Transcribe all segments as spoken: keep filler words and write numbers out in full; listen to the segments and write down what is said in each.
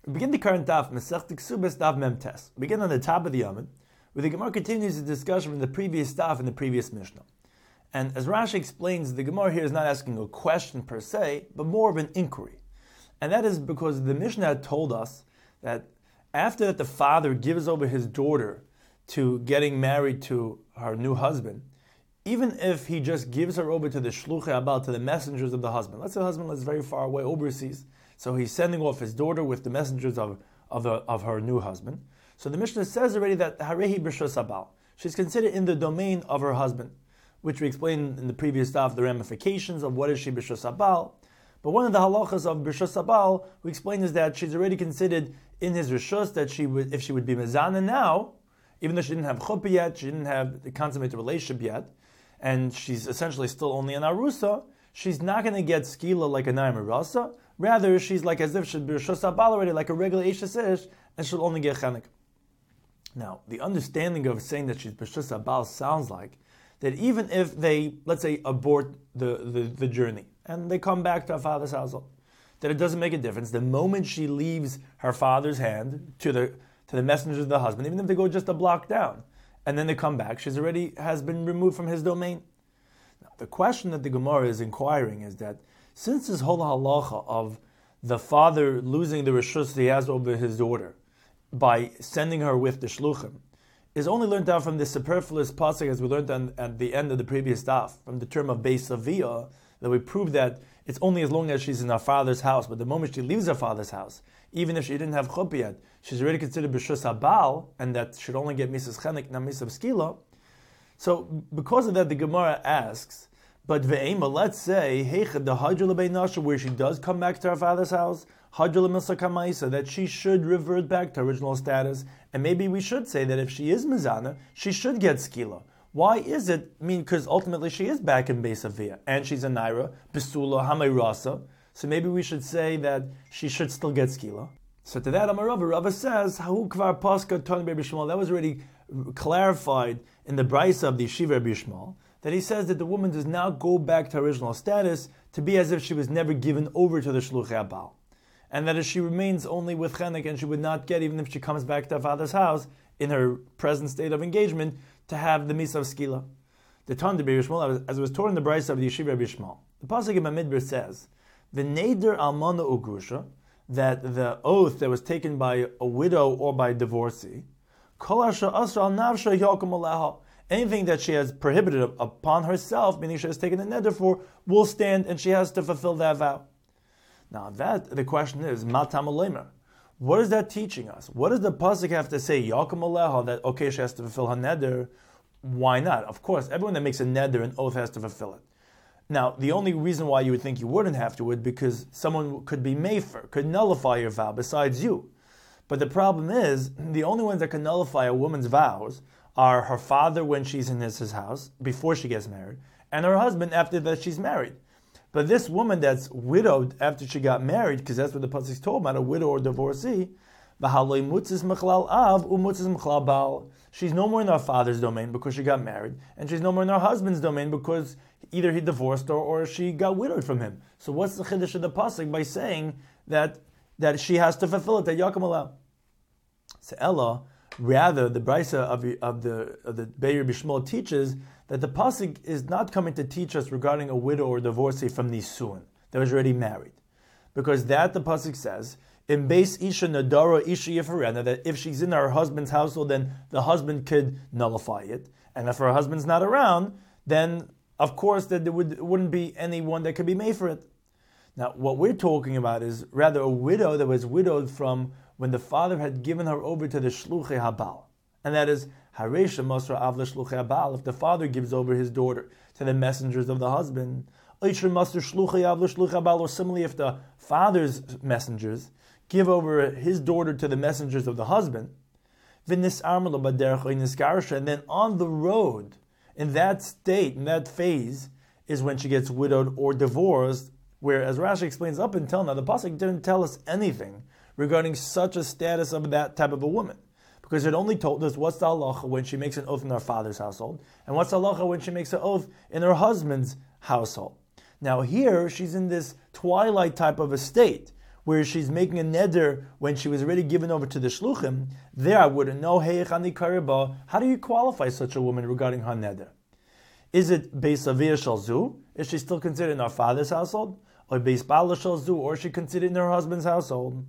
We begin the current daf, Masechta Ksubas daf Memtes. We begin on the top of the Yamid, where the Gemara continues the discussion from the previous daf and the previous Mishnah. And as Rashi explains, the Gemara here is not asking a question per se, but more of an inquiry. And that is because the Mishnah had told us that after that the father gives over his daughter to getting married to her new husband, even if he just gives her over to the shluchei habal, to the messengers of the husband. Let's say the husband lives very far away, overseas, so he's sending off his daughter with the messengers of of, the, of her new husband. So the Mishnah says already that harehi b'shus habal, she's considered in the domain of her husband, which we explained in the previous stuff, the ramifications of what is she b'shus habal. But one of the halachas of b'shus habal we explained is that she's already considered in his rishus, that she would, if she would be mezana now, even though she didn't have chuppah yet, she didn't have the consummated relationship yet, and she's essentially still only an arusa, she's not going to get skila like a naim rasa. Rather, she's like as if she'd be rishus habal already, like a regular ishes ish, and she'll only get chenek. Now, the understanding of saying that she's b'shus habal sounds like that even if they, let's say, abort the, the, the journey, and they come back to her father's household, that it doesn't make a difference. The moment she leaves her father's hand to the to the messengers of the husband, even if they go just a block down, and then they come back, she's already has been removed from his domain. Now, the question that the Gemara is inquiring is that since this whole halacha of the father losing the rishus he has over his daughter by sending her with the shluchim is only learned out from the superfluous pasuk, as we learned on, at the end of the previous daf, from the term of Beis Avia, that we prove that it's only as long as she's in her father's house, but the moment she leaves her father's house, even if she didn't have chuppah yet, she's already considered b'shus habal, and that should only get misas chenek, not misas skila. So because of that, the Gemara asks, but ve'ema, let's say, heichad the hajjul beinasha, where she does come back to her father's house, hajjul milsa kamaisa, that she should revert back to original status, and maybe we should say that if she is mizana, she should get skila. Why is it? I mean, because ultimately she is back in Beis Avia, and she's a naira, besula, hameirasa, so maybe we should say that she should still get skila. So to that, Amar Rava, Rava says, Hahu kvar paska ton Rabbi Shmuel, that was already clarified in the Braisa of the Yeshiva Rabbi Shmuel, that he says that the woman does now go back to her original status to be as if she was never given over to the shluchei habal, and that if she remains only with chenek, and she would not get, even if she comes back to her father's house in her present state of engagement, to have the misa of skila. The Tan de Rabbi Shmuel, as it was taught in the Braisa of the Yeshiva Rabbi Shmuel, the pasuk in Bamidbar says, the neder almana ugrusha, that the oath that was taken by a widow or by a divorcee, kol asher asra al nafsha yakum aleha, anything that she has prohibited upon herself, meaning she has taken a neder for, will stand, and she has to fulfill that vow. Now that, the question is, matam alemer, what is that teaching us? What does the pasuk have to say, yakum aleha, that okay, she has to fulfill her neder? Why not? Of course, everyone that makes a neder, an oath, has to fulfill it. Now, the only reason why you would think you wouldn't have to would because someone could be mefer, could nullify your vow besides you. But the problem is, the only ones that can nullify a woman's vows are her father when she's in his, his house, before she gets married, and her husband after that she's married. But this woman that's widowed after she got married, because that's what the pasuk is told about, a widow or divorcee, she's no more in her father's domain because she got married, and she's no more in her husband's domain because either he divorced her or she got widowed from him. So what's the chiddush of the pasuk by saying that that she has to fulfill it, that yakum aleha? So Ella, rather the Braisa of, of the of the Beir Bishmol teaches that the pasuk is not coming to teach us regarding a widow or divorcee from Nisun that was already married, because that the pasuk says in Beis Isha Nadara Isha Yifarena, that if she's in her husband's household, then the husband could nullify it, and if her husband's not around, then of course that there would, wouldn't be anyone that could be made for it. Now, what we're talking about is rather a widow that was widowed from when the father had given her over to the shluchei habal, and that is haresha masra avla shluchei habal. If the father gives over his daughter to the messengers of the husband, oisher masra shluchei avla shluchei habal, or similarly, if the father's messengers give over his daughter to the messengers of the husband, v'nis armelo baderech niskarsha, and then on the road, in that state, in that phase, is when she gets widowed or divorced. Where, as Rashi explains, up until now, the pasuk didn't tell us anything regarding such a status of that type of a woman, because it only told us what's the halacha when she makes an oath in her father's household, and what's the halacha when she makes an oath in her husband's household. Now here, she's in this twilight type of a state, where she's making a neder when she was already given over to the shluchim, there I wouldn't know, hey, how do you qualify such a woman regarding her neder? Is it Beis Avia Shalzu? Is she still considered in her father's household? Or Beis Bala Shalzu? Or is she considered in her husband's household?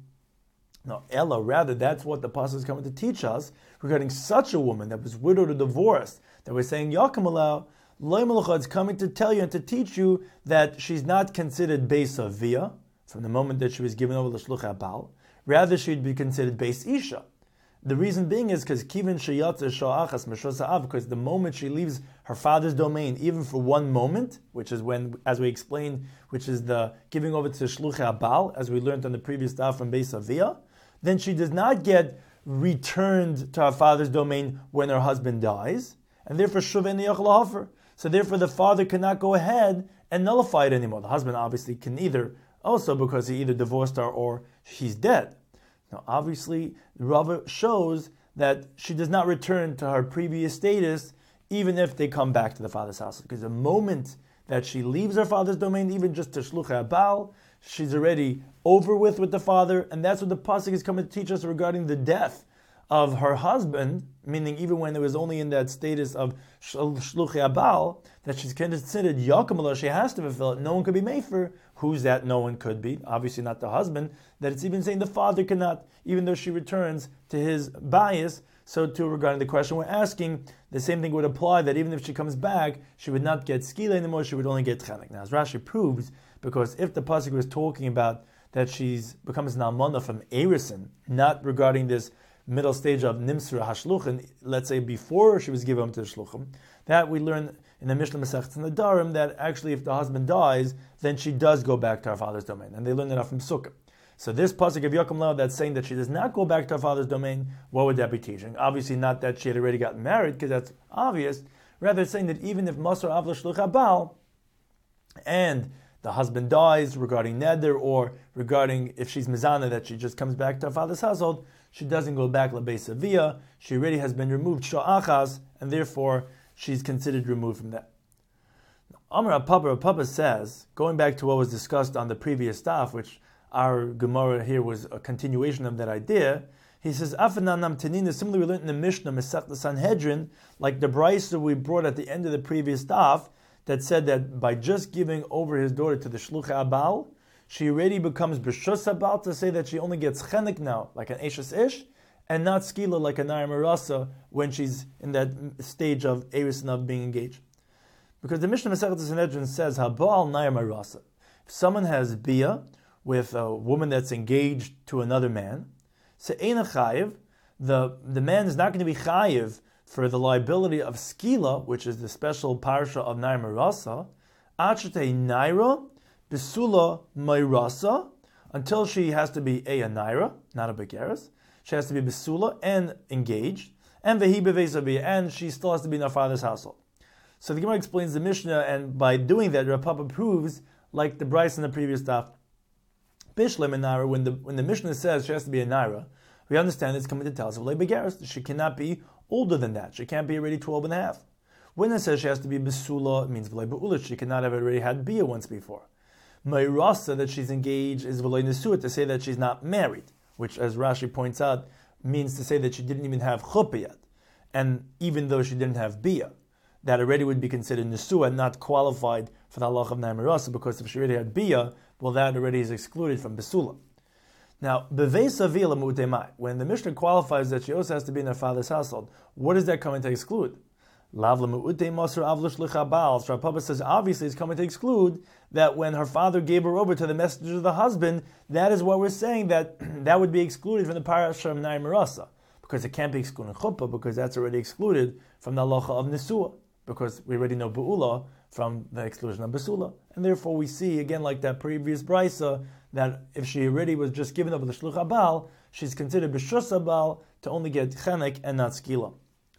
No, Ella, rather, that's what the pasuk is coming to teach us regarding such a woman that was widowed or divorced, that we're saying, Yakum Alao, Loi Malacha is coming to tell you and to teach you that she's not considered Beis Avia from the moment that she was given over to Shluchei Baal. Rather, she'd be considered Beis Isha. The reason being is because Kivin Sheyatze Shoachas Meshos Ha'av, because the moment she leaves her father's domain, even for one moment, which is when, as we explained, which is the giving over to Shluchei Baal, as we learned on the previous daf from Beis Avia, then she does not get returned to her father's domain when her husband dies, and therefore Shuvei Niyach Lahafer. So therefore the father cannot go ahead and nullify it anymore. The husband obviously can either, also because he either divorced her or he's dead. Now obviously the Rava shows that she does not return to her previous status even if they come back to the father's house. Because the moment that she leaves her father's domain, even just to Shluchei Baal, she's already over with with the father, and that's what the pasuk is coming to teach us regarding the death of her husband, meaning even when it was only in that status of Shluchei Baal, that she's considered Yakamala, she has to fulfill it. No one could be made for. Who's that no one could be? Obviously not the husband. That it's even saying the father cannot, even though she returns to his bias. So too regarding the question we're asking, the same thing would apply, that even if she comes back, she would not get skila anymore, she would only get chenek. Now as Rashi proves, because if the pasuk was talking about that she's becomes an almana from Erison, not regarding this middle stage of Nimsra Hashluchin, let's say before she was given to the Shluchim, that we learn in the Mishnah Masechet Nedarim that actually if the husband dies, then she does go back to her father's domain. And they learn that from Sukkah. So this pasuk of Yakum Lao that's saying that she does not go back to her father's domain, what would that be teaching? Obviously not that she had already gotten married, because that's obvious. Rather it's saying that even if Masar Avla Shluchei Baal, and the husband dies regarding neder, or regarding if she's mizana, that she just comes back to her father's household, she doesn't go back lebeis avia. She already has been removed sha'achas, and therefore she's considered removed from that. Amar Papa Papa says, going back to what was discussed on the previous daf, which our Gemara here was a continuation of that idea. He says, Afananam Tanina, similarly we learned in the Mishnah, Masechet Sanhedrin, like the brisa we brought at the end of the previous daf, that said that by just giving over his daughter to the Shluchei Baal, she already becomes B'shus Baal, to say that she only gets chenek now, like an Eshes Ish, and not skila like a Nair Marasa when she's in that stage of Eris and of being engaged. Because the Mishnah Masechet Sanhedrin says, Habal Nair Marasa. If someone has bia with a woman that's engaged to another man, Se'ena Chayiv, the, the man is not going to be Chayiv for the liability of skila, which is the special parsha of Nair Marasa, Achate Naira, Bisula Mairasa, until she has to be a, a Naira, not a Begeres. She has to be Bisula and engaged, and Vehi Bevesabi, and she still has to be in her father's household. So the Gemara explains the Mishnah, and by doing that, Rav Papa proves, like the Bryce in the previous daf, Bishlem and Naira, when the when the Mishnah says she has to be a Naira, we understand it's coming to tell us of Begeres. She cannot be older than that. She can't be already twelve and a half. When it says she has to be Bisula, it means V'lei Be'ulah. She cannot have already had Bia once before. Mairasa, that she's engaged, is V'lei Nesua, to say that she's not married, which, as Rashi points out, means to say that she didn't even have Chuppah yet. And even though she didn't have Bia, that already would be considered Nesua, not qualified for the halach of Nair Marasa, because if she already had Bia, well, that already is excluded from Bisula. Now, Beveis Avila Mu'temai, when the Mishnah qualifies that she also has to be in her father's household, what is that coming to exclude? Lavla Mu'te Masr Avla Shluchei Baal. So Papa says, obviously it's coming to exclude that when her father gave her over to the messenger of the husband, that is what we're saying, that that would be excluded from the parasha of Nair Marasa, because it can't be excluded in Chuppah, because that's already excluded from the halacha of Nesua, because we already know Be'ula from the exclusion of Besula. And therefore we see, again, like that previous brisa, that if she already was just given over the Shluchei Baal, she's considered B'shus Baal to only get chenek and not skila.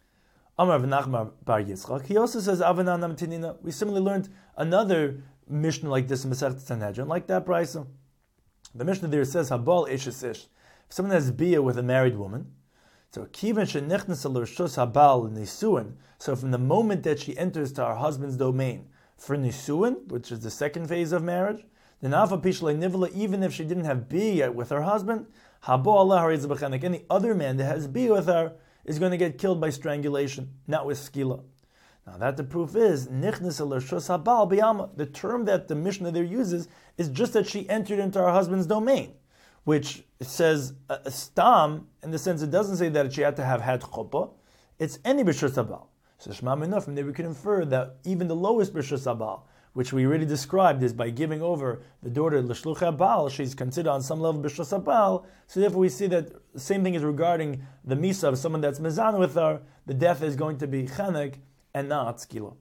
Amar V'nachmar Bar Yitzchak, he also says, Avananam Tinina. We similarly learned another Mishnah like this in Masechet Sanhedrin, like that brisa. The Mishnah there says, Habal Eshes Ish. If someone has bia with a married woman, so Kivan Shenichnas L'Rshus Habal Nisuin, so from the moment that she enters to her husband's domain for Nisuin, which is the second phase of marriage, The nafa pishlei nivla, even if she didn't have bi yet with her husband, habo Allah harizah b'chenek. Any other man that has bi with her is going to get killed by strangulation, not with skila. Now that the proof is nichnas l'shus habal b'yama. The term that the Mishnah there uses is just that she entered into her husband's domain, which says uh, stam in the sense it doesn't say that she had to have had chuppah. It's any b'shus habal. So shema minah, from there we can infer that even the lowest b'shus habal, which we already described, is by giving over the daughter l'shluch habal, she's considered on some level b'shus habal. So therefore we see that the same thing is regarding the misa of someone that's mezan with her. The death is going to be chanek and not skila.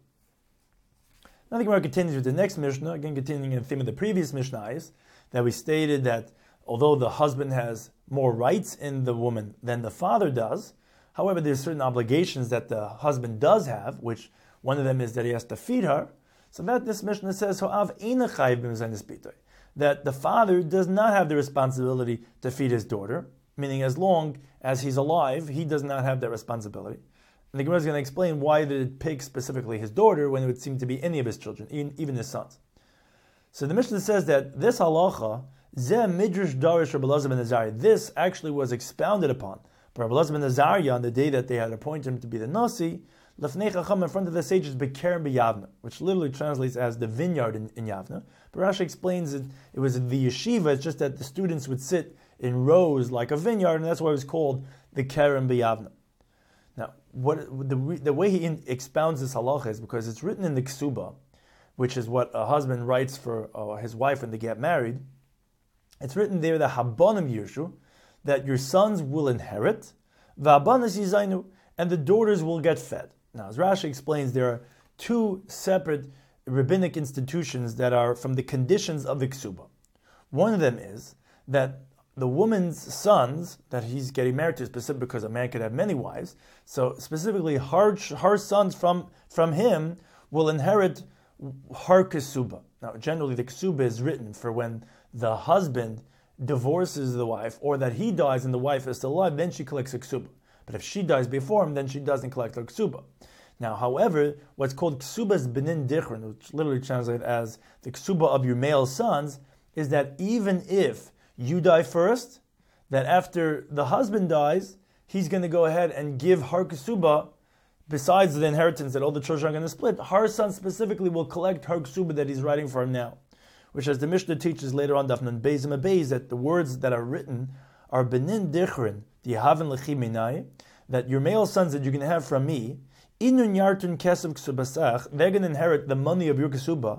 Now the Gemara continues with the next Mishnah, again continuing in the theme of the previous Mishnah, is that we stated that although the husband has more rights in the woman than the father does, however, there's certain obligations that the husband does have, which one of them is that he has to feed her. So that this Mishnah says, that the father does not have the responsibility to feed his daughter, meaning as long as he's alive, he does not have that responsibility. And the Gemara is going to explain why did it pick specifically his daughter when it would seem to be any of his children, even, even his sons. So the Mishnah says that this halacha, Zeh Midrash Darish Rabbi Elazar ben Azariah, this actually was expounded upon by Rabbi Elazar ben Azariah on the day that they had appointed him to be the Nasi, Lefnei Chacham, in front of the sages, Bekerem b'Yavna, which literally translates as the vineyard in, in Yavna. But Rashi explains it, it was the yeshiva, it's just that the students would sit in rows like a vineyard, and that's why it was called the Kerem b'Yavna. Now, what the, the way he in, expounds this halacha is because it's written in the Ksuba, which is what a husband writes for uh, his wife when they get married. It's written there, the Habanim Yirshu, that your sons will inherit, V'abanas Yizainu, and the daughters will get fed. Now, as Rashi explains, there are two separate rabbinic institutions that are from the conditions of the Ksuba. One of them is that the woman's sons that he's getting married to, specifically because a man could have many wives, so specifically her, her sons from, from him will inherit her ksuba. Now generally the ksuba is written for when the husband divorces the wife, or that he dies and the wife is still alive, then she collects a ksuba. But if she dies before him, then she doesn't collect her ksuba. Now, however, what's called ksuba's benin dichron, which literally translates as the ksuba of your male sons, is that even if you die first, that after the husband dies, he's going to go ahead and give her ksuba, besides the inheritance that all the children are going to split, her son specifically will collect her ksuba that he's writing for him now. Which, as the Mishnah teaches later on, Daf Nun Beis and Beis, that the words that are written are benin dichrin, dihaven lechi minai, that your male sons that you're going to have from me, inun yartun kesav ksubasach, they're going to inherit the money of your ksuba,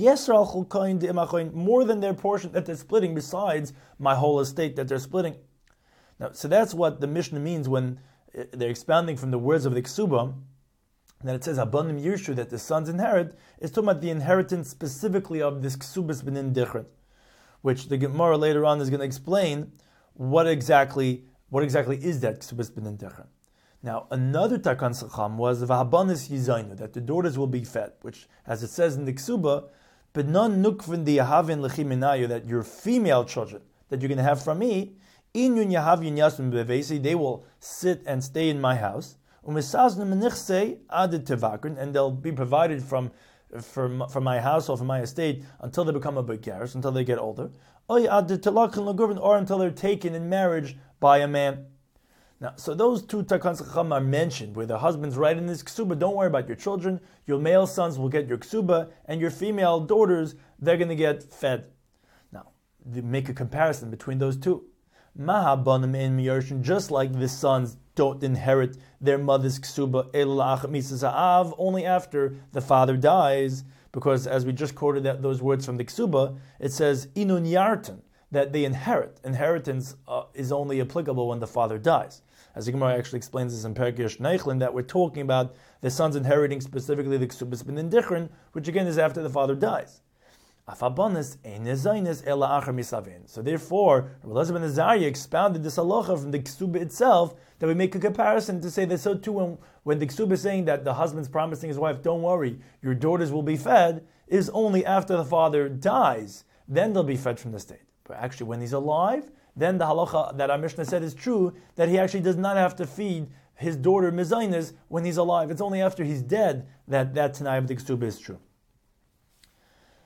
more than their portion that they're splitting, besides my whole estate that they're splitting. Now, so that's what the Mishnah means when they're expounding from the words of the Ksuba, that it says Abanim Yirshu, that the sons inherit, is talking about the inheritance specifically of this Ksubas benin dichron, which the Gemara later on is going to explain what exactly what exactly is that Ksubas benin dichron. Now, another Takan Sacham was Vahabanis Yizainu, that the daughters will be fed, which, as it says in the Ksuba, but non nukvin di yahavin lechiminayu, that your female children that you're going to have from me, inyun yahavin yasun bevesi, they will sit and stay in my house, umisaznu menichse adid tevakrin, and they'll be provided from from from my house or from my estate until they become a begaris, until they get older, oy adid telakhin lagurvin, or until they're taken in marriage by a man. Now, so those two Takan Sacham are mentioned, where the husband's writing this ksuba, don't worry about your children, your male sons will get your ksuba, and your female daughters, they're going to get fed. Now, they make a comparison between those two. Mahabanim in Miyarshin, just like the sons don't inherit their mother's ksuba, only after the father dies, because as we just quoted that, those words from the ksuba, it says, inun yartan, that they inherit. Inheritance uh, is only applicable when the father dies. As the Gemara actually explains this in Perkish Neichlin, that we're talking about the sons inheriting specifically the Ksubas benin dichron, which again is after the father dies. So therefore, Rabbi Elazar ben Azariah expounded this halacha from the Ksuba itself, that we make a comparison to say that so too when, when the Ksuba is saying that the husband's promising his wife, don't worry, your daughters will be fed, is only after the father dies, then they'll be fed from the state. But actually when he's alive, then the halacha that our Mishnah said is true, that he actually does not have to feed his daughter Mizainas when he's alive. It's only after he's dead that that Tanai of the Ksuba is true.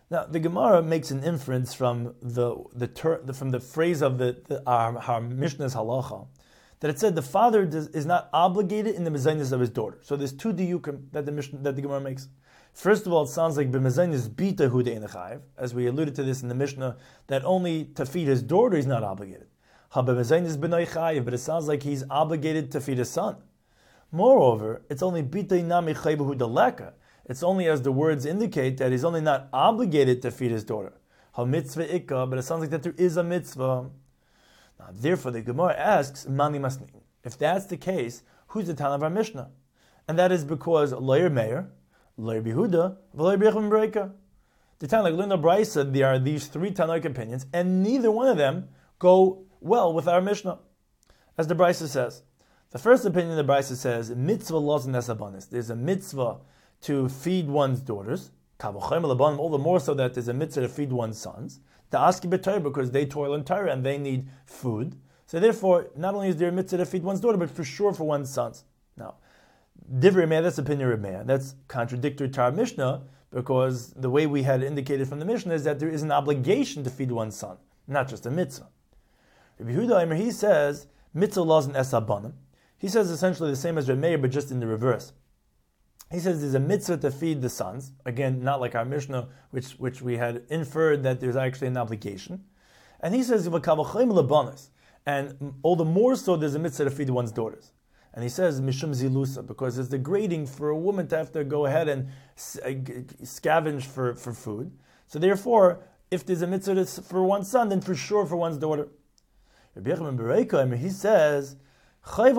Now, the Gemara makes an inference from the the, ter, the from the phrase of the, the our, our Mishnah's halacha, that it said the father does, is not obligated in the mezainis of his daughter. So there's two diyukim that the Mishnah, that the Gemara makes. First of all, it sounds like b'mezainis bita hu de'ein chayiv, as we alluded to this in the Mishnah, that only to feed his daughter he's not obligated. Ha b'mezainis b'noi chayiv, but it sounds like he's obligated to feed his son. Moreover, it's only bita nami chayiv hu deleka. It's only as the words indicate that he's only not obligated to feed his daughter. Ha mitzvah ikka, but it sounds like that there is a mitzvah. Now, therefore, the Gemara asks, Mani Masnin. If that's the case, who's the Tana of our Mishnah? And that is because Loyer Meir, Loyer Behuda, Loyer Bechim Breika. The Tana, like Luna Braisa, there are these three Tanoic opinions, and neither one of them go well with our Mishnah. As the Braisa says, the first opinion the Braisa says, mitzvah laws nesabanis. There's a mitzvah to feed one's daughters, all the more so that there's a mitzvah to feed one's sons. To ask b'Torah because they toil in Torah and they need food. So therefore, not only is there a mitzvah to feed one's daughter, but for sure for one's sons. Now, Divrei Meir, that's opinion of Meir. That's contradictory to our Mishnah, because the way we had indicated from the Mishnah is that there is an obligation to feed one's son, not just a mitzvah. Rabbi Yehuda, he says, mitzvah laws and esabanim. He says essentially the same as Rabbi Meir, but just in the reverse. He says there's a mitzvah to feed the sons. Again, not like our Mishnah, which which we had inferred that there's actually an obligation. And he says, and all the more so there's a mitzvah to feed one's daughters. And he says, mishum zilusa, because it's degrading for a woman to have to go ahead and scavenge for, for food. So therefore, if there's a mitzvah for one's son, then for sure for one's daughter. Rabbi Yochanan ben Bereika, he says, there's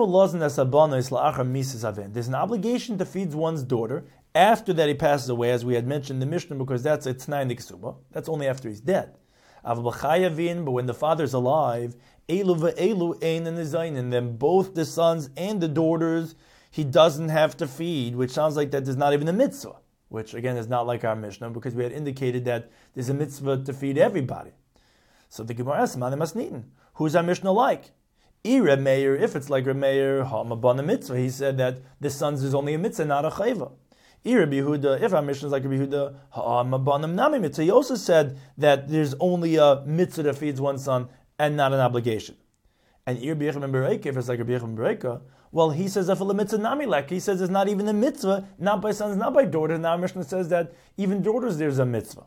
an obligation to feed one's daughter after that he passes away, as we had mentioned in the Mishnah, because that's a t'nai in the Ksuba. That's only after he's dead. But when the father's alive, and then both the sons and the daughters he doesn't have to feed, which sounds like that there's not even a mitzvah, which again is not like our Mishnah, because we had indicated that there's a mitzvah to feed everybody. So the Gemara asks, who's our Mishnah like? Reb Meir, if it's like Reb Meir, ha'mabana mitzvah, he said that the sons is only a mitzvah, not a chayva. Reb Yehuda, if our Mishnah is like Reb Yehuda, ha'mabana nami mitzvah, he also said that there's only a mitzvah that feeds one son and not an obligation. And Reb Yochanan ben Bereika, if it's like Reb Yochanan ben Bereika, well, he says that for the mitzvah nami lek, he says it's not even a mitzvah, not by sons, not by daughters. Now our Mishnah says that even daughters there's a mitzvah.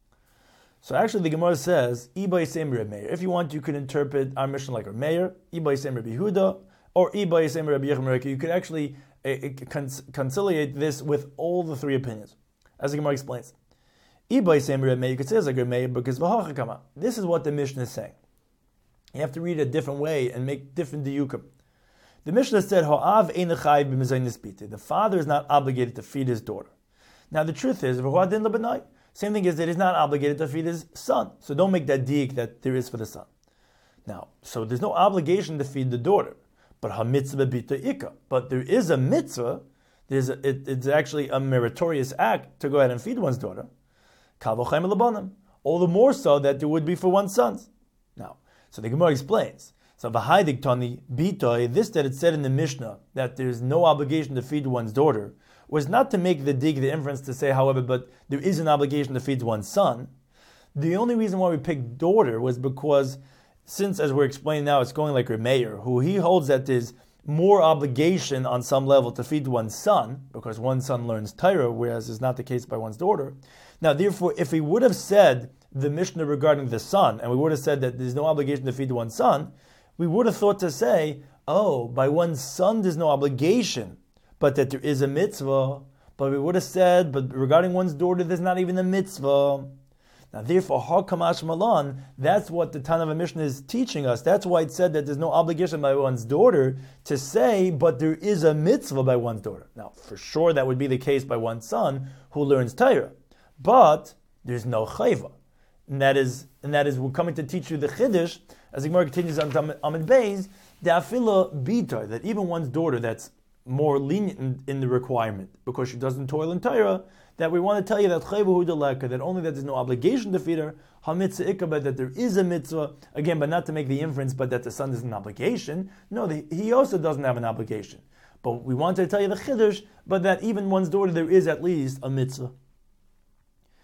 So actually, the Gemara says, "Ibay Seim Reb Meir." If you want, you could interpret our Mishnah like Reb Meir, Ibay Seim Reb Yehuda, or Ibay Seim Reb Yochanan ben Bereika. You could actually uh, con- conciliate this with all the three opinions, as the Gemara explains. Ibay Seim Reb Meir, you could say it's like Reb Meir because v'hachakama. This is what the Mishnah is saying. You have to read it a different way and make different diyukim. The Mishnah said, "Ha'av ein chayiv b'mezainis bita." The father is not obligated to feed his daughter. Now the truth is, v'huadin lebenai. Same thing is that he's not obligated to feed his son. So don't make that diik that there is for the son. Now, so there's no obligation to feed the daughter. But ha-mitzvah bita ikka. But there is a mitzvah. There's a, it, it's actually a meritorious act to go ahead and feed one's daughter. Kal v'chaim lebanim. All the more so that there would be for one's sons. Now, so the Gemara explains. So v'haidik tani bita, this that it said in the Mishnah, that there's no obligation to feed one's daughter, was not to make the dig, the inference to say, however, but there is an obligation to feed one's son. The only reason why we picked daughter was because, since, as we're explaining now, it's going like Reb Meir, who he holds that there's more obligation on some level to feed one's son, because one son learns Torah, whereas it's not the case by one's daughter. Now, therefore, if we would have said the Mishnah regarding the son, and we would have said that there's no obligation to feed one's son, we would have thought to say, oh, by one's son there's no obligation, but that there is a mitzvah. But we would have said, but regarding one's daughter, there's not even a mitzvah. Now, therefore, har kamash malan, that's what the Tana of Mishnah is teaching us. That's why it said that there's no obligation by one's daughter to say, but there is a mitzvah by one's daughter. Now, for sure, that would be the case by one's son who learns Torah. But there's no chayva. And that is, and that is, we're coming to teach you the chiddush, as the Gemara continues on Amid Beis, the afila bitar, that even one's daughter that's more lenient in, in the requirement because she doesn't toil in Torah, that we want to tell you that chayvu hudaleka, that only that there's no obligation to feed her, hamitzah ikabah, that there is a mitzvah, again, but not to make the inference, but that the son is an obligation. No, the, he also doesn't have an obligation. But we wanted to tell you the chiddush, but that even one's daughter, there is at least a mitzvah.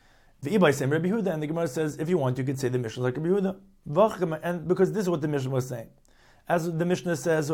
V'ibai same Rabbi Yehuda, and the Gemara says, if you want, you could say the Mishnah like Rabbi Yehuda. And because this is what the Mishnah was saying. As the Mishnah says,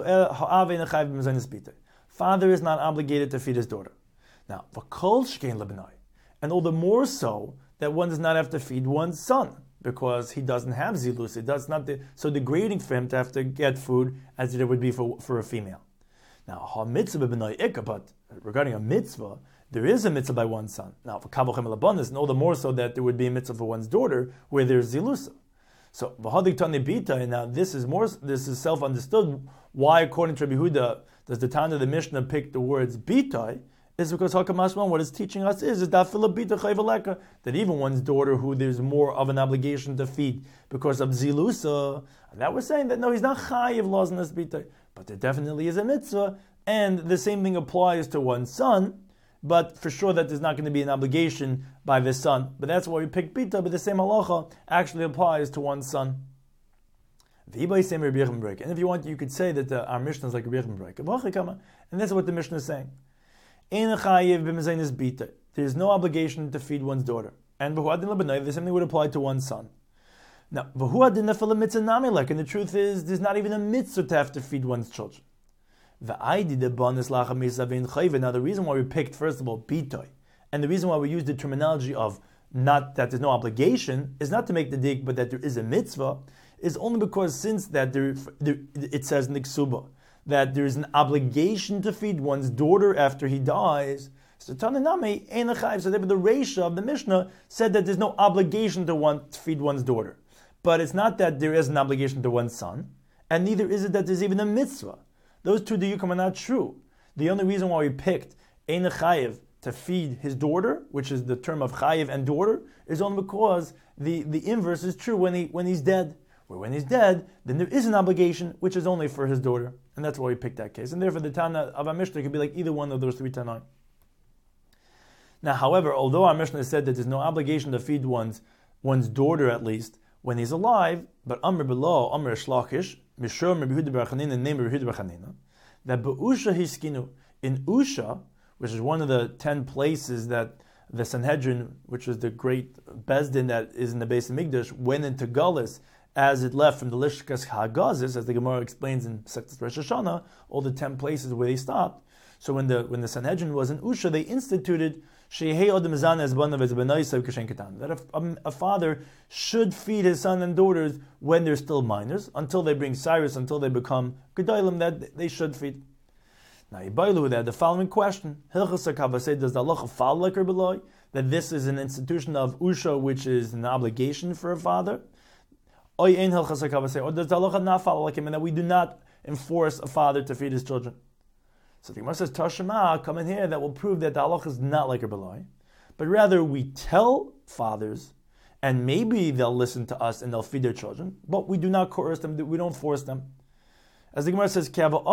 father is not obligated to feed his daughter. Now, and all the more so that one does not have to feed one's son, because he doesn't have zilus. It does not de- so degrading for him to have to get food as it would be for, for a female. Now, ha mitzvah b'nai ikka, but regarding a mitzvah, there is a mitzvah by one's son. Now, for kabochem elabonus, and all the more so that there would be a mitzvah for one's daughter where there's zilusa. So, v'hadik tani bita, and now this is more, this is self-understood. Why, according to Rabbi Yehuda, does the Tana of the Mishnah pick the words bita? Is because Hakamashman, what it's teaching us is, is that that even one's daughter, who there's more of an obligation to feed because of zilusa, that we're saying that no, he's not chayiv loznas bita, but there definitely is a mitzvah, and the same thing applies to one's son. But for sure that there's not going to be an obligation by the son. But that's why we pick bita, but the same halacha actually applies to one's son. And if you want, you could say that the, our Mishnah is like Rabbi Yechim, and that's what the Mishnah is saying. There's no obligation to feed one's daughter. And the same thing would apply to one's son. Now, and the truth is, there's not even a mitzvah to have to feed one's children. Now, the reason why we picked, first of all, bitoy, and the reason why we used the terminology of not that there's no obligation, is not to make the dig, but that there is a mitzvah, is only because since that there, there it says in the Ksuba that there is an obligation to feed one's daughter after he dies. So Tananami, so the Reisha of the Mishnah said that there's no obligation to, one, to feed one's daughter. But it's not that there is an obligation to one's son, and neither is it that there's even a mitzvah. Those two diyukim are not true. The only reason why we picked Ein Chayiv to feed his daughter, which is the term of Chayiv and daughter, is only because the, the inverse is true when he when he's dead. Where when he's dead, then there is an obligation which is only for his daughter. And that's why we picked that case. And therefore the Tana of our Mishnah could be like either one of those three Tanaim. Now, however, although our Mishnah said that there's no obligation to feed one's one's daughter at least when he's alive, but Amr below, Amr Shlachish, Mishur Rabbi Yehuda bar Chanina, name Rabbi Yehuda bar Chanina, that Be'usha Hiskinu, in Usha, which is one of the ten places that the Sanhedrin, which was the great Bezdin that is in the base of Migdash, went into Gullus as it left from the Lishkas Hagazis, as the Gemara explains in Sektas Rosh Hashanah, all the ten places where they stopped. So when the when the Sanhedrin was in Usha, they instituted that a, a, a father should feed his son and daughters when they're still minors, until they bring Cyrus, until they become Gedolim, that they should feed. Now, Yibailu that the following question: does the halacha follow like Rabbi Eloi, that this is an institution of Usha, which is an obligation for a father? Or does the halacha not follow like him, and that we do not enforce a father to feed his children? So the Gemara says, Tashema, come in here, that will prove that the halacha is not like Rabbi Eloi, but rather we tell fathers, and maybe they'll listen to us and they'll feed their children, but we do not coerce them, we don't force them. As the Gemara says,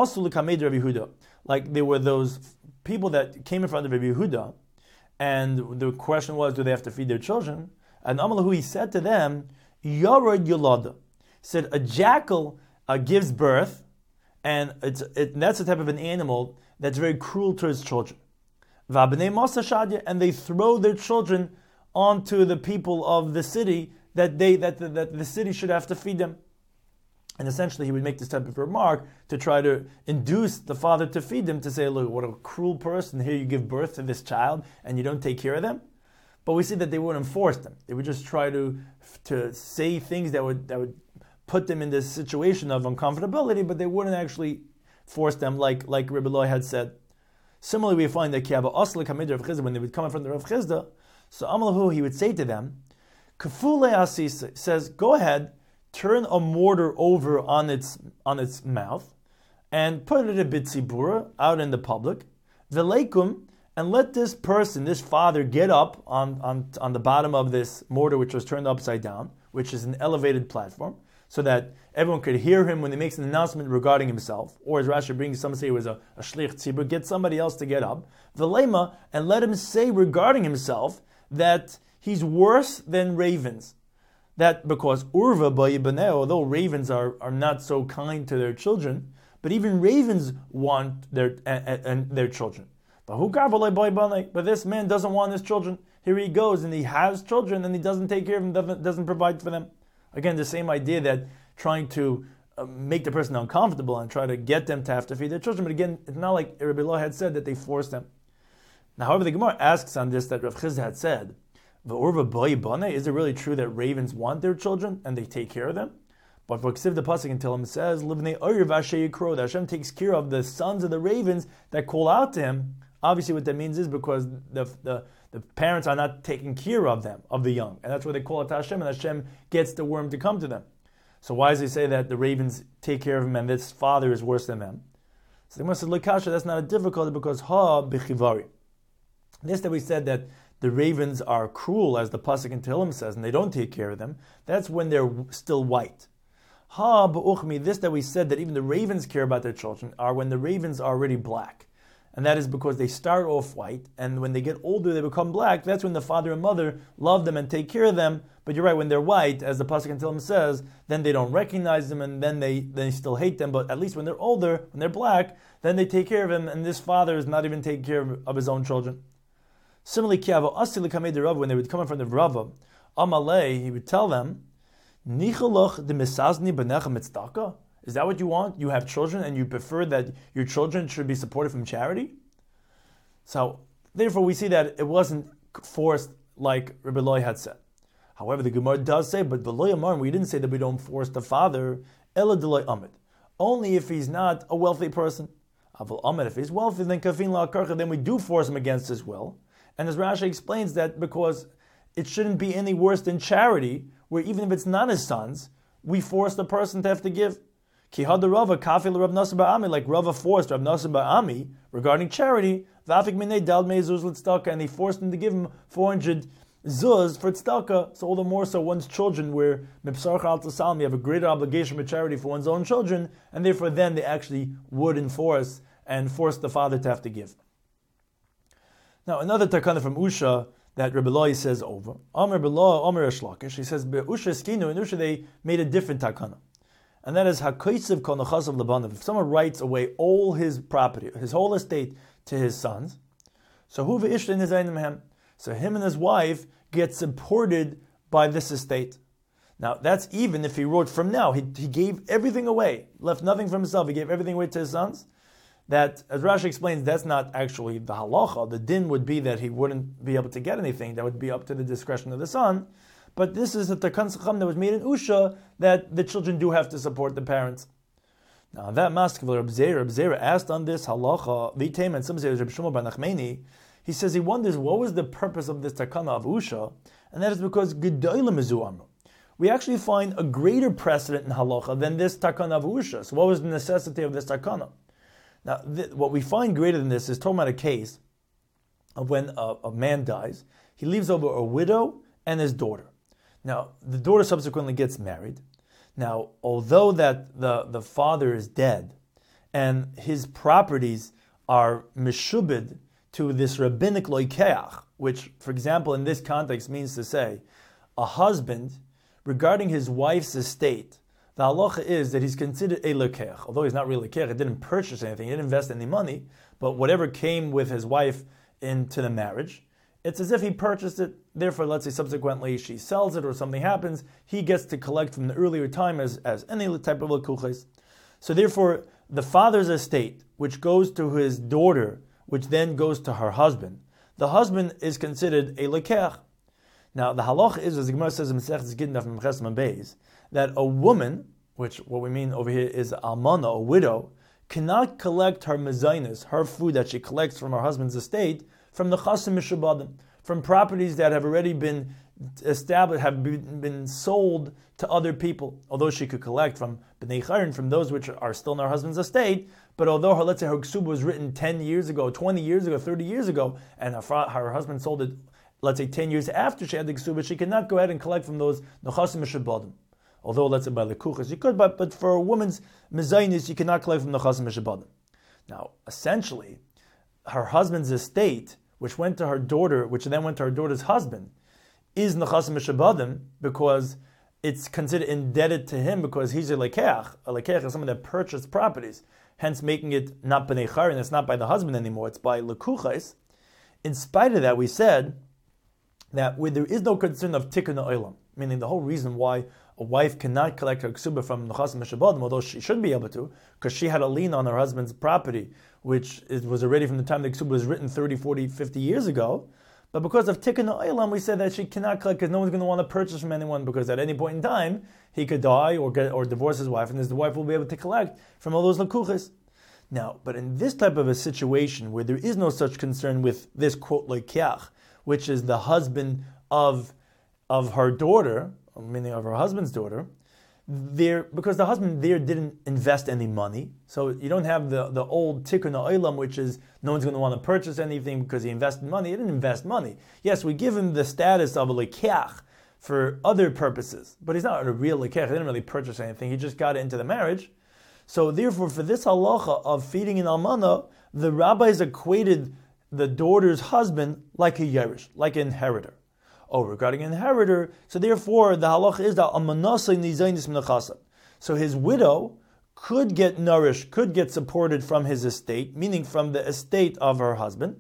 like there were those people that came in front of Rabbi Yehuda, and the question was, do they have to feed their children? And Amalahu, he said to them, Yarod Yolada, said a jackal uh, gives birth, and it's it, that's the type of an animal that's very cruel to its children. And they throw their children onto the people of the city that they that the, that the city should have to feed them. And essentially he would make this type of remark to try to induce the father to feed them, to say, look, what a cruel person, here you give birth to this child and you don't take care of them. But we see that they wouldn't force them. They would just try to to say things that would that would put them in this situation of uncomfortability, but they wouldn't actually force them like, like Rabbi Eloi had said. Similarly, we find that Kiava Oslik Hamid Rav Chizda, when they would come in front of Rav Chizda, so Amalahu, he would say to them, Kafule Asisa, says, go ahead, turn a mortar over on its on its mouth, and put it a bitzibura, out in the public, Veleikum, and let this person, this father, get up on, on, on the bottom of this mortar which was turned upside down, which is an elevated platform, so that everyone could hear him when he makes an announcement regarding himself, or as Rashi brings, some say it was a, a shlich tzibur, get somebody else to get up, v'lema, and let him say regarding himself that he's worse than ravens. That because urva ba'ibaneh, although ravens are, are not so kind to their children, but even ravens want their and, and their children. But who but this man doesn't want his children. here he goes and he has children and he doesn't take care of them, doesn't, doesn't provide for them. Again, the same idea that trying to uh, make the person uncomfortable and try to get them to have to feed their children. But again, it's not like Rabbi Lo had said that they forced them. Now, however, the Gemara asks on this that Rav Chizda had said, is it really true that ravens want their children and they take care of them? But for Ksiv the Pasuk until him says, that Hashem takes care of the sons of the ravens that call out to him. Obviously what that means is because the, the, the parents are not taking care of them, of the young. And that's why they call it to Hashem, and Hashem gets the worm to come to them. So why does he say that the ravens take care of him and this father is worse than them? So the Gemara says, Lekasha, that's not a difficulty because ha b'chivari. This that we said that the ravens are cruel, as the Pasuk in Tehillim says, and they don't take care of them, that's when they're still white. Ha b'uchmi, this that we said that even the ravens care about their children, are when the ravens are already black. And that is because they start off white, and when they get older, they become black. That's when the father and mother love them and take care of them. But you're right, when they're white, as the Pasuk in Tehillim says, then they don't recognize them, and then they, they still hate them. But at least when they're older, when they're black, then they take care of them, and this father is not even taking care of, of his own children. Similarly, when they would come in front of Rava, Amalei, he would tell them, is that what you want? You have children and you prefer that your children should be supported from charity? So, therefore, we see that it wasn't forced like Rabbi Loi had said. However, the Gemara does say, but V'lo Yamar, we didn't say that we don't force the father, Ela D'loi Amid. Only if he's not a wealthy person. Aval Amid, if he's wealthy, then Kafin La'akarcha, then we do force him against his will. And as Rashi explains that because it shouldn't be any worse than charity, where even if it's not his sons, we force the person to have to give. Ki hada Rava kafil Rav Nasser Ba'ami, like Rava forced Rav Nasser Ba'ami regarding charity, v'afik minei dal mei zuz l'tzedakah, and he forced him to give him four hundred zuz for tzedakah. So all the more so one's children, where mipsarcha al tasalim, you have a greater obligation for charity for one's own children, and therefore then they actually would enforce and force the father to have to give. Now another takana from Usha that Rebbe Loi says over. Amr Rebbe Loi, Amr Eshlakish, he says, Usha skinu, in Usha they made a different takana. And that is hakoitziv kol nechasav lebanav. If someone writes away all his property, his whole estate to his sons, so hu ve'ishta nizayim mehem. So him and his wife get supported by this estate. Now that's even if he wrote from now. He, he gave everything away, left nothing for himself. He gave everything away to his sons. That, as Rashi explains, that's not actually the halacha. The din would be that he wouldn't be able to get anything. That would be up to the discretion of the son. But this is a takan sacham that was made in Usha, that the children do have to support the parents. Now that maskevil Reb Zera, Reb Zera asked on this halacha, v'iteim, and some say it was Reb Shmuel bar Nachmani. He says he wonders what was the purpose of this takana of Usha, and that is because gedolim mizu amru. We actually find a greater precedent in halacha than this takana of Usha. So what was the necessity of this takana? Now, th- what we find greater than this is talking about a case of when a, a man dies. He leaves over a widow and his daughter. Now, the daughter subsequently gets married. Now, although that the, the father is dead and his properties are meshubed to this rabbinic loikeach, which, for example, in this context means to say, a husband, regarding his wife's estate, the halacha is that he's considered a lekeach. Although he's not really lekeach, he didn't purchase anything, he didn't invest any money, but whatever came with his wife into the marriage, it's as if he purchased it. Therefore, let's say subsequently she sells it or something happens, he gets to collect from the earlier time as, as any type of lekuches. So therefore, the father's estate, which goes to his daughter, which then goes to her husband, the husband is considered a lekeach. Now, the halacha is, as the Gemara says in Masechet Gittin Daf Mem Ches Mem Beis, that a woman, which what we mean over here is almana, a widow, cannot collect her mezainis, her food that she collects from her husband's estate, from the chasim mishabadim, from properties that have already been established, have been, been sold to other people. Although she could collect from b'nei chayrin, from those which are still in her husband's estate, but although her, let's say her ksuba was written ten years ago, twenty years ago, thirty years ago, and her, her husband sold it, let's say ten years after she had the ksuba, she cannot go ahead and collect from those nechasim mishabadim. Although, let's say by the kuchas you could, but, but for a woman's mezainis, you cannot collect from the chasim mishabadim. Now, essentially, her husband's estate, which went to her daughter, which then went to her daughter's husband, is nechasim mishabadim because it's considered indebted to him because he's a lekeach. A lekeach is someone that purchased properties, hence making it not b'nei charin. It's not by the husband anymore; it's by lekuchas. In spite of that, we said that where there is no concern of tikkun ha'olam, meaning the whole reason why a wife cannot collect her ksuba from nechasim mishabadim, although she should be able to, because she had a lien on her husband's property, which it was already from the time the ksuba was written thirty, forty, fifty years ago. But because of tikkun ha'olam, we said that she cannot collect because no one's going to want to purchase from anyone, because at any point in time he could die or get or divorce his wife, and his wife will be able to collect from all those lakuches. Now, but in this type of a situation where there is no such concern with this quote lekiach, which is the husband of of her daughter, meaning of her husband's daughter, there because the husband there didn't invest any money, so you don't have the, the old tikkun ha'olam, which is no one's going to want to purchase anything because he invested money. He didn't invest money. Yes, we give him the status of a lekiach for other purposes, but he's not a real lekiach. He didn't really purchase anything. He just got into the marriage. So therefore, for this halacha of feeding an almana, the rabbis equated the daughter's husband like a yerush, like an inheritor. Oh, regarding an inheritor, so therefore the halacha is that almanasai nizaynis minachasam. So his widow could get nourished, could get supported from his estate, meaning from the estate of her husband,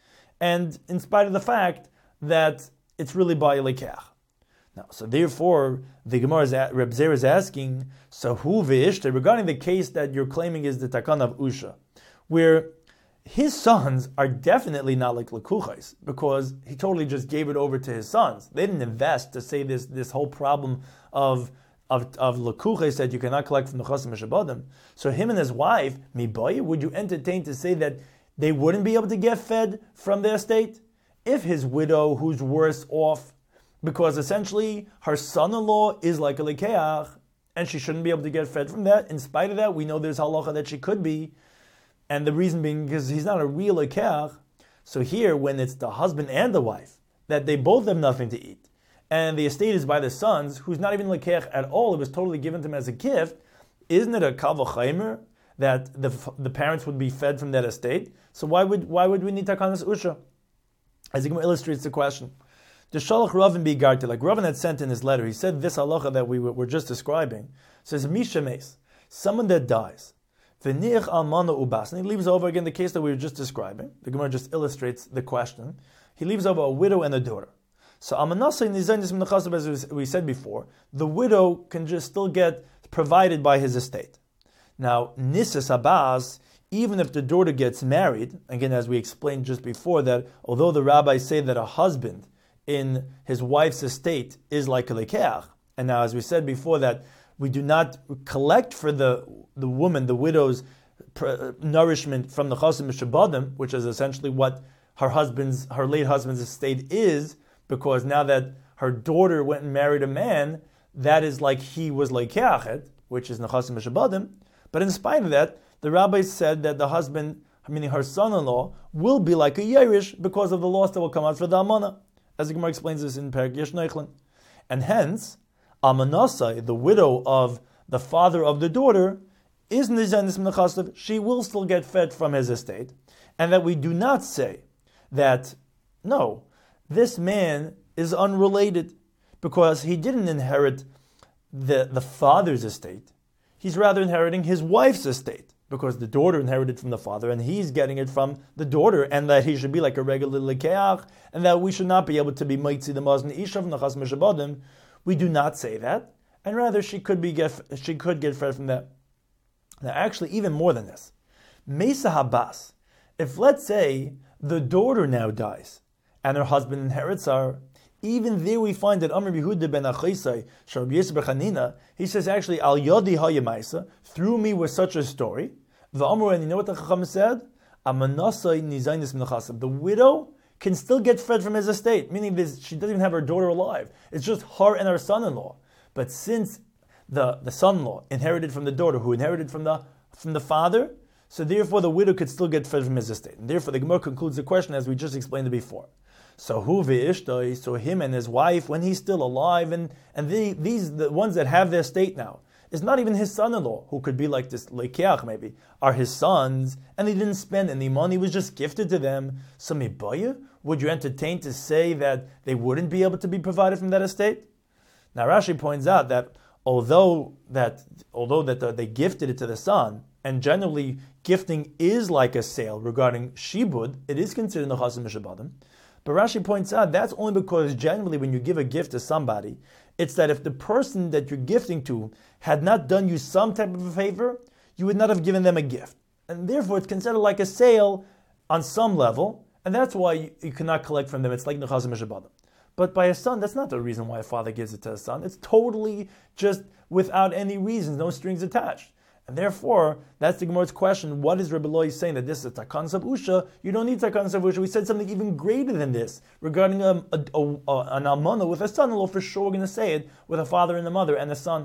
and in spite of the fact that it's really by a lekach. Now, so therefore, the Gemara is Reb Zer is asking, so who ve'ishte, regarding the case that you're claiming is the takan of Usha, where his sons are definitely not like lekuchais, because he totally just gave it over to his sons. They didn't invest to say this this whole problem of of of lekuchais that you cannot collect from the chasim mishabadim. So him and his wife, mibai, would you entertain to say that they wouldn't be able to get fed from their estate if his widow, who's worse off, because essentially her son-in-law is like a lekeach, and she shouldn't be able to get fed from that. In spite of that, we know there's halacha that she could be. And the reason being because he's not a real lekeach. So here, when it's the husband and the wife, that they both have nothing to eat, and the estate is by the sons, who's not even lekeach at all, it was totally given to him as a gift, isn't it a kal v'chaimer that the the parents would be fed from that estate? So why would why would we need takanas usha? As he illustrates the question. The Shalach Ravin Bigarti, like Ravin had sent in his letter, he said this halacha that we were just describing, says Mishames, someone that dies, V'nich almana ubas, and he leaves over again the case that we were just describing. The Gemara just illustrates the question. He leaves over a widow and a daughter. So almanasai nizaynis min chasab, as we said before, the widow can just still get provided by his estate. Now nisas abas, even if the daughter gets married, again as we explained just before, that although the rabbis say that a husband in his wife's estate is like a lekeach, and now as we said before that we do not collect for the the woman, the widow's pr- nourishment from the chasim mishabadim, which is essentially what her husband's, her late husband's estate is, because now that her daughter went and married a man, that is like he was lekeachet, which is nechasim mishabadim. But in spite of that, the rabbis said that the husband, meaning her son-in-law, will be like a yerish because of the loss that will come out for the almana, as the Gemara explains this in Perek Yesh Neichlin. And hence, Almanasai, the widow of the father of the daughter, is nizanis min chasav. She will still get fed from his estate, and that we do not say that no, this man is unrelated because he didn't inherit the the father's estate. He's rather inheriting his wife's estate because the daughter inherited from the father, and he's getting it from the daughter, and that he should be like a regular lekeach, and that we should not be able to be mitzi the mazn isha from the chas mishabadim. We do not say that, and rather she could be get she could get fed from that. Now, actually, even more than this, Mesa Habas. If let's say the daughter now dies and her husband inherits her, even there we find that Amr Yehuda ben Achaisai, Sharab Yisrael Bechanina, he says actually Al Yodi Hayamaisa, through me was such a story. The Amr, and you know what the Chacham said? Amanasai Nizainis Minachasab. The widow can still get fed from his estate, meaning this, she doesn't even have her daughter alive. It's just her and her son-in-law. But since the, the son-in-law inherited from the daughter, who inherited from the from the father, so therefore the widow could still get fed from his estate. And therefore the Gemara concludes the question as we just explained it before. So who ve'ishtoi, so him and his wife, when he's still alive, and, and the, these, the ones that have their estate now, is not even his son-in-law, who could be like this lekeach maybe, are his sons, and he didn't spend any money, it was just gifted to them. So mibaya, would you entertain to say that they wouldn't be able to be provided from that estate? Now Rashi points out that although that although that the, they gifted it to the son, and generally gifting is like a sale regarding shibud, it is considered the chasim mishabadim, But Rashi points out that's only because generally when you give a gift to somebody, it's that if the person that you're gifting to had not done you some type of a favor, you would not have given them a gift. And therefore it's considered like a sale on some level, and that's why you, you cannot collect from them. It's like Nechazim Mishabadim. But by a son, that's not the reason why a father gives it to a son. It's totally just without any reasons, no strings attached. And therefore, that's the Gemara's question. What is Rebbe Loi saying that this is a takan savusha? You don't need takan savusha. We said something even greater than this regarding a, a, a, a, an almana with a son-in-law. For sure, we're going to say it with a father and a mother and a son.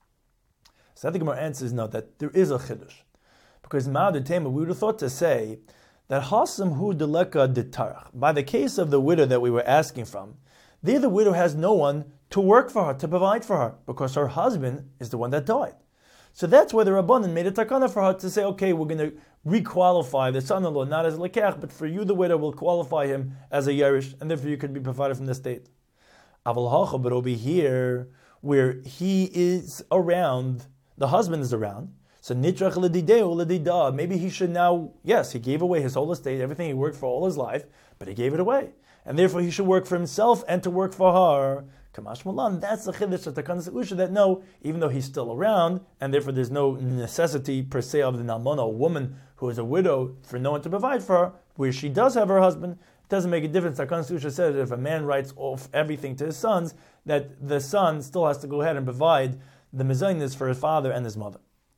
So that the Gemara answers no, that there is a chiddush, because Ma'adir Tema, we would have thought to say that hasam hu deleka detarach. By the case of the widow that we were asking from, there the widow has no one to work for her, to provide for her, because her husband is the one that died. So that's where the Rabbanan made a takana for her to say, okay, we're going to re-qualify the son-in-law, not as lekech, but for you, the widow, will qualify him as a yerish, and therefore you could be provided from the state. Aval hacha, but over here, where he is around, the husband is around, so nitrach ledideu ledida, maybe he should now, yes, he gave away his whole estate, everything he worked for all his life, but he gave it away. And therefore he should work for himself and to work for her. Kamash Mulan, that's the chiddush of Takan Usha, that no, even though he's still around, and therefore there's no necessity per se of the Nalmona, a woman who is a widow, for no one to provide for her, where she does have her husband, it doesn't make a difference. Takan Usha says that if a man writes off everything to his sons, that the son still has to go ahead and provide the mezainis for his father and his mother.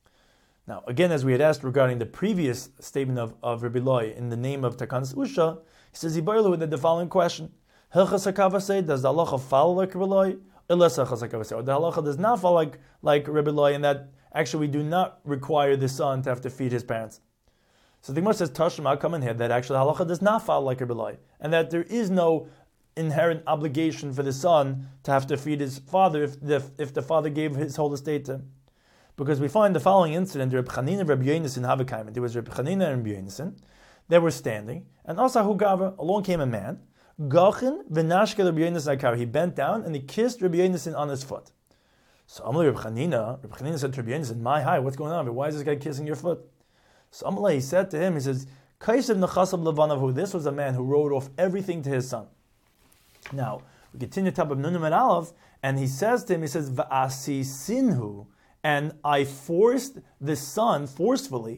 Now, again, as we had asked regarding the previous statement of, of Rebbe Loi in the name of Takan Usha, he says, Yibarlu with the following question. Hilchas HaKava say, does the halacha follow like Rebbe Loi? Unless Hilchas HaKava say, or the halacha does not follow like, like Rebbe Loi, and that actually we do not require the son to have to feed his parents. So the Gemara says, Tashma, I'll come in here, that actually the halacha does not follow like Rebbe Loi, and that there is no inherent obligation for the son to have to feed his father if the, if the father gave his whole estate to him. Because we find the following incident, Reb Chanina and Reb Yonasan Havakaiman. There was Reb Chanina and Reb Yonasan. They were standing, and also Hugava, along came a man, Gachin v'nashke Reb Yonasan Akar. He bent down and he kissed Reb Yonasan on his foot. So Amalei Reb Chanina, Reb Chanina said to Reb Yonasan, my hi, what's going on? Why is this guy kissing your foot? So Amalei, he said to him, he says, Kaisav Nechasab Levanavu. This was a man who wrote off everything to his son. Now, we continue top of Nunim and Aleph, and he says to him, he says, V'asi sinhu, and I forced the son forcefully,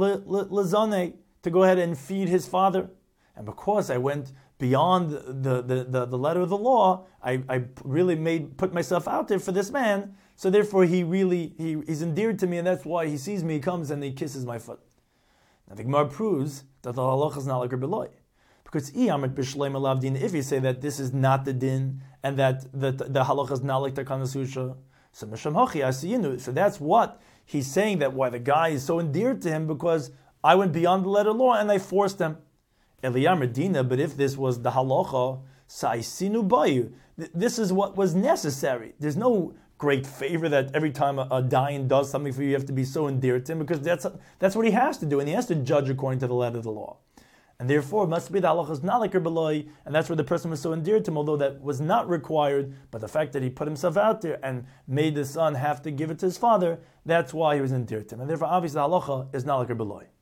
Lezane, to go ahead and feed his father. And because I went beyond the, the, the, the letter of the law, I, I really made put myself out there for this man, so therefore he really, he, he's endeared to me, and that's why he sees me, he comes and he kisses my foot. Now the Gemara proves that the halacha is not like Rebbe Loi. Because if you say that this is not the din, and that the, the, the halacha is not like Takan Usha, so Misham Hachi Asiyinu. So that's what he's saying, that why the guy is so endeared to him, because I went beyond the letter of law and I forced him. Eliyam Medina, but if this was the halacha, Saisinu Bayu, this is what was necessary. There's no great favor that every time a, a dying does something for you, you have to be so endeared to him, because that's that's what he has to do, and he has to judge according to the letter of the law. And therefore, it must be the halacha is not like Rebbe Loi, and that's where the person was so endeared to him, although that was not required, but the fact that he put himself out there and made the son have to give it to his father, that's why he was endeared to him. And therefore, obviously, the halacha is not like Rebbe Loi.